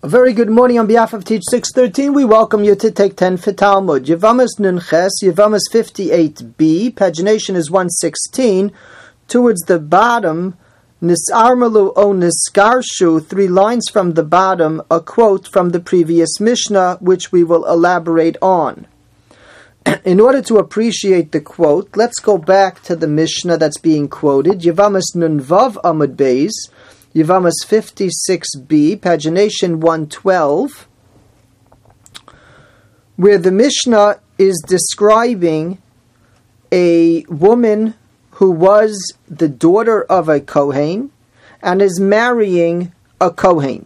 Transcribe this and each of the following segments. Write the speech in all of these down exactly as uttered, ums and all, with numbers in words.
A very good morning on behalf of Teach six thirteen. We welcome you to take ten for Talmud. Yevamos Nun Ches, Yevamos fifty-eight b, pagination is one sixteen. Towards the bottom, Nisarmalu o Niskarshu, three lines from the bottom, a quote from the previous Mishnah, which we will elaborate on. In order to appreciate the quote, let's go back to the Mishnah that's being quoted. Yevamos Nun Vav Amud Beis, Yevamos fifty-six b, pagination one twelve, where the Mishnah is describing a woman who was the daughter of a Kohen and is marrying a Kohen.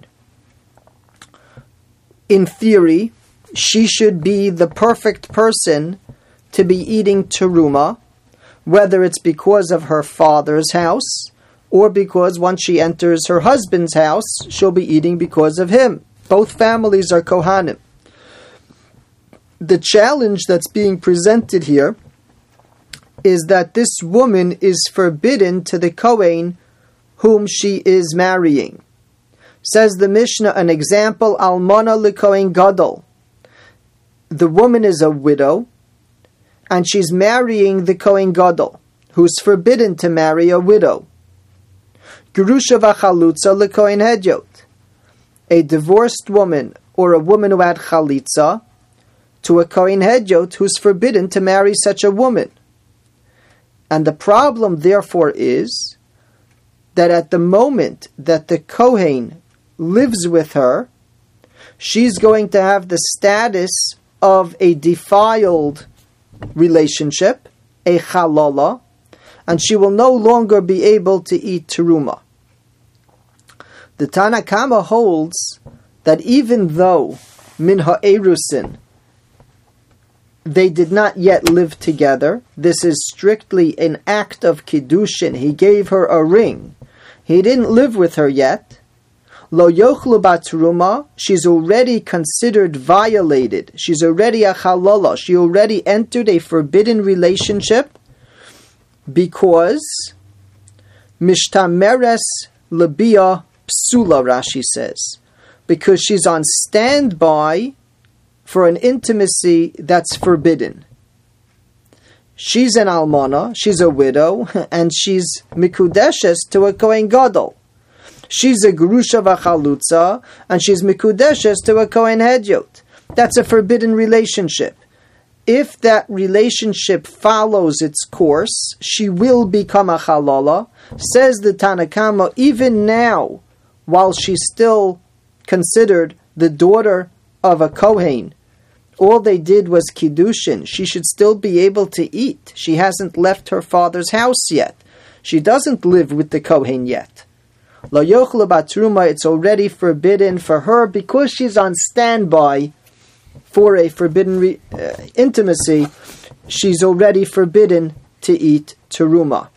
In theory, she should be the perfect person to be eating teruma, whether it's because of her father's house, or because once she enters her husband's house, she'll be eating because of him. Both families are Kohanim. The challenge that's being presented here is that this woman is forbidden to the Kohen whom she is marrying. Says the Mishnah, an example, Almana leKohen Gadol. The woman is a widow, and she's marrying the Kohen Gadol, who's forbidden to marry a widow. Gerusha v'chalutza leKohen Hedyot. A divorced woman or a woman who had chalitza to a Kohen Hedyot who's forbidden to marry such a woman. And the problem therefore is that at the moment that the Kohen lives with her, she's going to have the status of a defiled relationship, a chalala, and she will no longer be able to eat teruma. The Tana Kama holds that even though min ha'erusin, they did not yet live together, this is strictly an act of kiddushin. He gave her a ring. He didn't live with her yet. Lo yochlu batruma, she's already considered violated. She's already a chalala. She already entered a forbidden relationship because mishtameres lebia psula, Rashi says, because she's on standby for an intimacy that's forbidden. She's an almana, she's a widow, and she's mikudeshes to a Kohen Gadol. She's a gerusha v'chalutza, and she's mikudeshes to a Kohen Hedyot. That's a forbidden relationship. If that relationship follows its course, she will become a chalala. Says the Tana Kama, even now, while she's still considered the daughter of a Kohen, all they did was kiddushin. She should still be able to eat. She hasn't left her father's house yet. She doesn't live with the Kohen yet. Lo yochlu batruma, it's already forbidden for her because she's on standby for a forbidden re- uh, intimacy. She's already forbidden to eat teruma.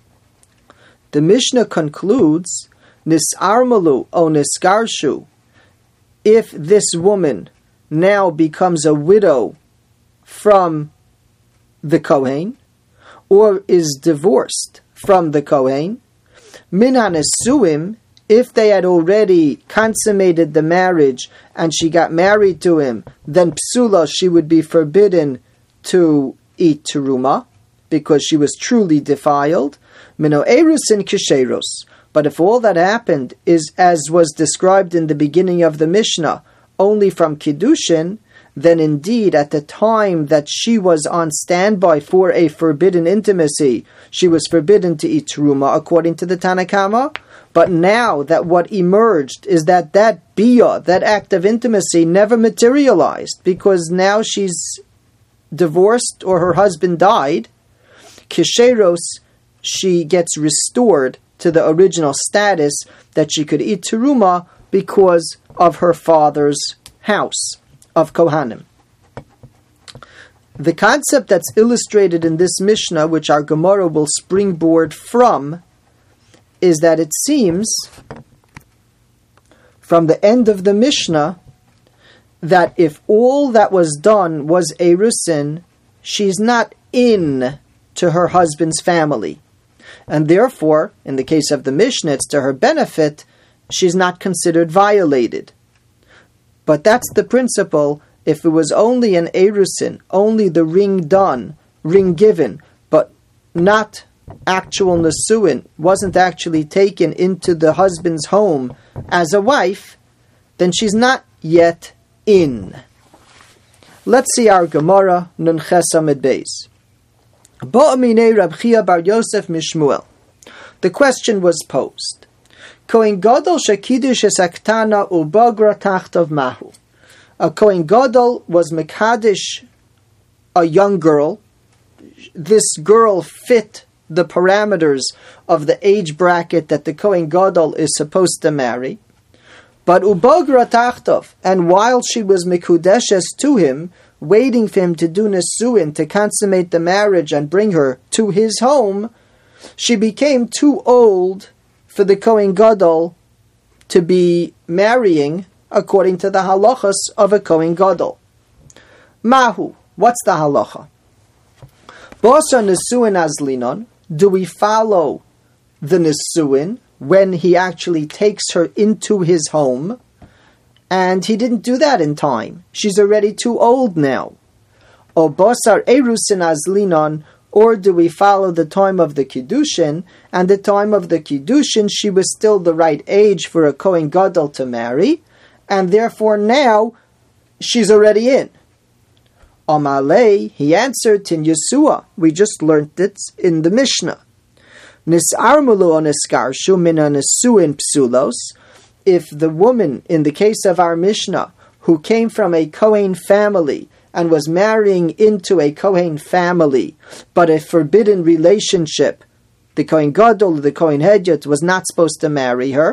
The Mishnah concludes, Nisarmalu o Niskarshu, if this woman now becomes a widow from the Kohen, or is divorced from the Kohen, min hanesuim, if they had already consummated the marriage and she got married to him, then psula, she would be forbidden to eat teruma, because she was truly defiled. Mino erusin kisheros. But if all that happened is as was described in the beginning of the Mishnah, only from kiddushin, then indeed at the time that she was on standby for a forbidden intimacy, she was forbidden to eat teruma according to the Tana Kama. But now that what emerged is that that biyah, that act of intimacy, never materialized because now she's divorced or her husband died, kisheros, she gets restored to the original status that she could eat teruma because of her father's house of Kohanim. The concept that's illustrated in this Mishnah, which our Gemara will springboard from, is that it seems from the end of the Mishnah that if all that was done was erusin, she's not in to her husband's family. And therefore, in the case of the Mishnah, it's to her benefit, she's not considered violated. But that's the principle. If it was only an erusin, only the ring done, ring given, but not actual nesuin, wasn't actually taken into the husband's home as a wife, then she's not yet in. Let's see our Gemara, Nun Ches Amid Beis. Ba'aminei Rab Chia bar Yosef Mishmuel. The question was posed. Kohen Gadol shekidush es aktana ubagra tachtav mahu. A Kohen Gadol was mekadesh a young girl. This girl fit the parameters of the age bracket that the Kohen Gadol is supposed to marry. But ubagra tachtav, and while she was mekudeshes to him, waiting for him to do nesuin, to consummate the marriage and bring her to his home, she became too old for the Kohen Gadol to be marrying according to the halachas of a Kohen Gadol. Mahu, what's the halacha? Bosa nesuin azlinon, do we follow the nesuin when he actually takes her into his home? And he didn't do that in time. She's already too old now. O bosar erusin azlinon, or do we follow the time of the Kiddushin, and the time of the Kiddushin she was still the right age for a Kohen Gadol to marry, and therefore now she's already in. Amalei, he answered, Tin Yesua, we just learnt it in the Mishnah. Nisarmulu oneskarshu mina nesuin psulos, if the woman, in the case of our Mishnah, who came from a Kohen family, and was marrying into a Kohen family, but a forbidden relationship, the Kohen Gadol, the Kohen Hedyot, was not supposed to marry her.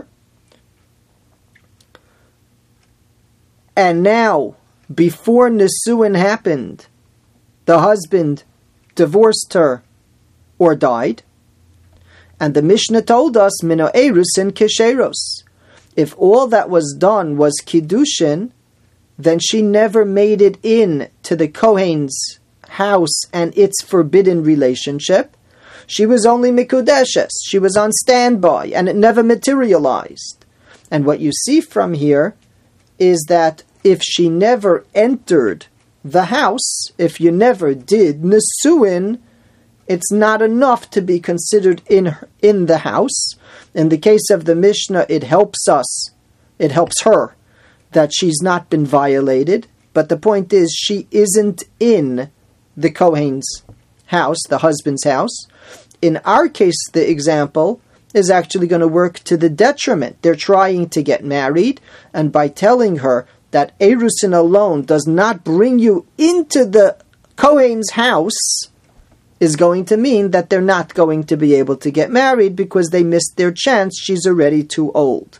And now, before Nesuin happened, the husband divorced her or died. And the Mishnah told us, Mino erusin kesheros. If all that was done was Kiddushin, then she never made it in to the Kohen's house and its forbidden relationship. She was only Mikudeshes. She was on standby, and it never materialized. And what you see from here is that if she never entered the house, if you never did Nesuin, it's not enough to be considered in in the house. In the case of the Mishnah, it helps us, it helps her, that she's not been violated, but the point is she isn't in the Kohen's house, the husband's house. In our case, the example is actually going to work to the detriment. They're trying to get married, and by telling her that erusin alone does not bring you into the Kohen's house is going to mean that they're not going to be able to get married because they missed their chance. She's already too old.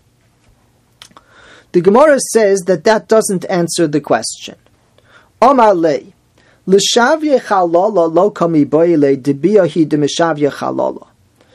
The Gemara says that that doesn't answer the question. Omar lei, l'shavye chalala lo kami boile debiyahi demishavye chalala.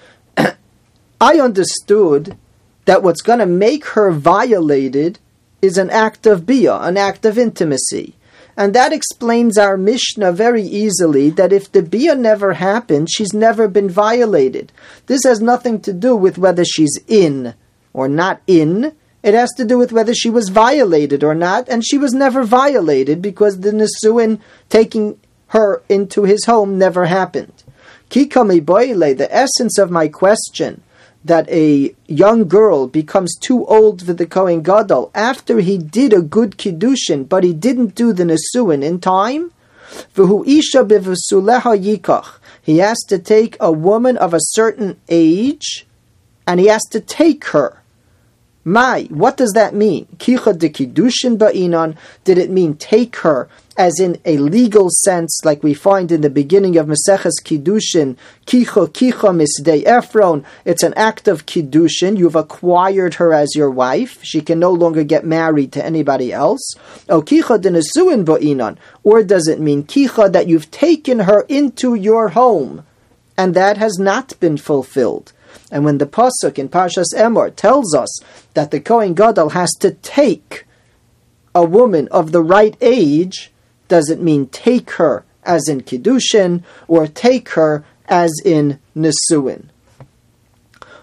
I understood that what's going to make her violated is an act of biyah, an act of intimacy. And that explains our Mishnah very easily, that if the biyah never happened, she's never been violated. This has nothing to do with whether she's in or not in. It has to do with whether she was violated or not, and she was never violated because the Nesuin taking her into his home never happened. Kikami boile, the essence of my question, that a young girl becomes too old for the Kohen Gadol after he did a good Kiddushin, but he didn't do the Nesuin in time, v'hu isha b'v'suleha yikach. He has to take a woman of a certain age, and he has to take her. Mai, what does that mean? Kicha de Kiddushin ba'inan, did it mean take her as in a legal sense, like we find in the beginning of Maseches Kiddushin, Kicha Kicha Misdei Ephron, it's an act of Kiddushin, you've acquired her as your wife, she can no longer get married to anybody else. O Kicha de Nesuin ba'inan, or does it mean Kicha that you've taken her into your home, and that has not been fulfilled? And when the Pasuk in Parshas Emor tells us that the Kohen Gadol has to take a woman of the right age, does it mean take her as in Kiddushin, or take her as in Nesuin?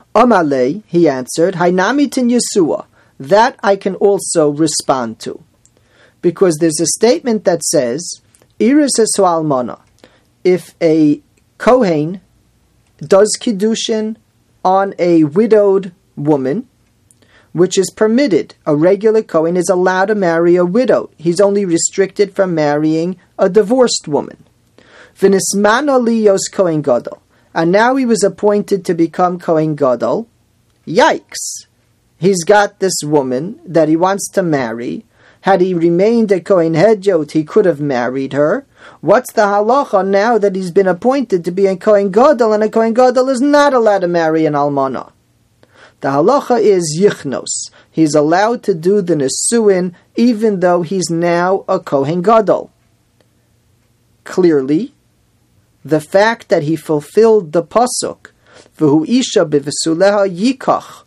Amalei, he answered, Hainamitin Yesua, that I can also respond to. because there's a statement that says, Iris esu almana, if a Kohen does Kiddushin on a widowed woman, which is permitted, a regular Kohen is allowed to marry a widow. He's only restricted from marrying a divorced woman. V'nismana liyos Kohen Gadol. And now he was appointed to become Kohen Gadol. Yikes! He's got this woman that he wants to marry. Had he remained a Kohen Hedyot, he could have married her. What's the halacha now that he's been appointed to be a Kohen Gadol, and a Kohen Gadol is not allowed to marry an almana? The halacha is yichnos. He's allowed to do the nesuin even though he's now a Kohen Gadol. Clearly, the fact that he fulfilled the pasuk, v'hu isha b'v'suleha yikach,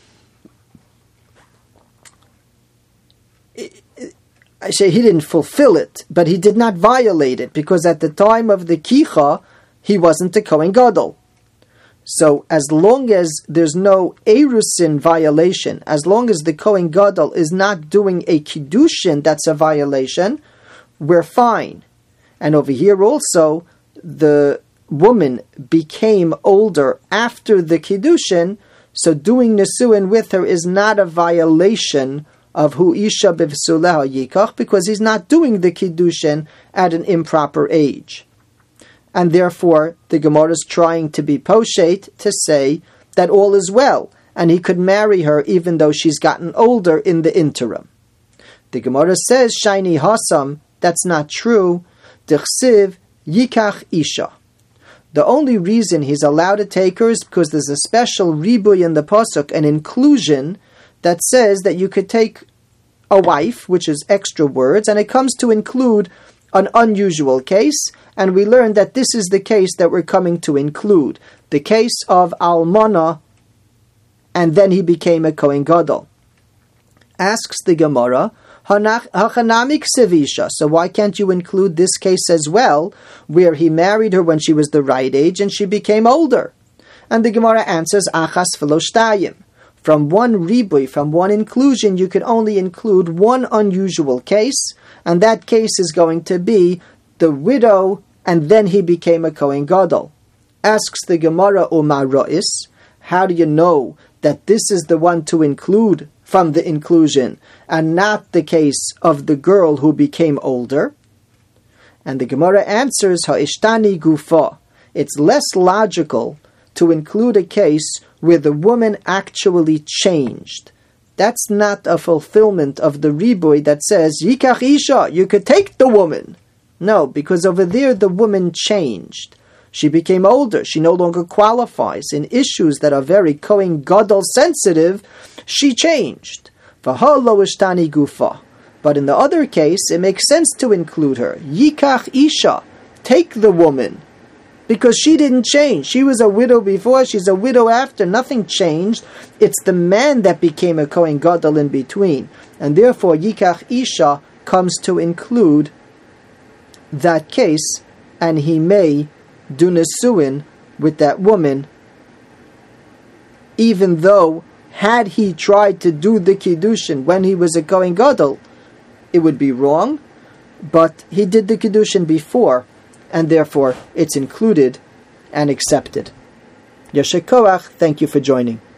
I say he didn't fulfill it, but he did not violate it, because at the time of the kicha, he wasn't a Kohen Gadol. So as long as there's no erusin violation, as long as the Kohen Gadol is not doing a kiddushin that's a violation, we're fine. And over here also, the woman became older after the kiddushin, so doing nesuin with her is not a violation of hu isha b'v'suleha yikach, because he's not doing the kiddushin at an improper age. And therefore, the Gemara is trying to be poshet to say that all is well, and he could marry her even though she's gotten older in the interim. The Gemara says, Shaini Hasam, that's not true. D'chsiv yikach isha. The only reason he's allowed to take her is because there's a special ribuy in the pasuk, an inclusion that says that you could take a wife, which is extra words, and it comes to include an unusual case, and we learned that this is the case that we're coming to include, the case of almana, and then he became a Kohen Gadol. Asks the Gemara, Hachanamik sevisha, so why can't you include this case as well, where he married her when she was the right age and she became older? And the Gemara answers, Achas v'lo shtayim. From one ribuy, from one inclusion, you can only include one unusual case, and that case is going to be the widow, and then he became a Kohen Gadol. Asks the Gemara, Umar Ro'is, how do you know that this is the one to include from the inclusion, and not the case of the girl who became older? And the Gemara answers, Ha'ishtani gufa. It's less logical to include a case where the woman actually changed. That's not a fulfillment of the ribuy that says, Yikach isha, you could take the woman. No, because over there the woman changed. She became older. She no longer qualifies. In issues that are very Kohen Gadol sensitive, she changed. V'halo ishtani gufa. But in the other case, it makes sense to include her. Yikach isha, take the woman. Because she didn't change. She was a widow before, she's a widow after. Nothing changed. It's the man that became a Kohen Gadol in between. And therefore, Yikach Isha comes to include that case, and he may do nesuin with that woman, even though, had he tried to do the Kiddushin when he was a Kohen Gadol, it would be wrong. But he did the Kiddushin before, and therefore it's included and accepted. Yasher Koach, thank you for joining.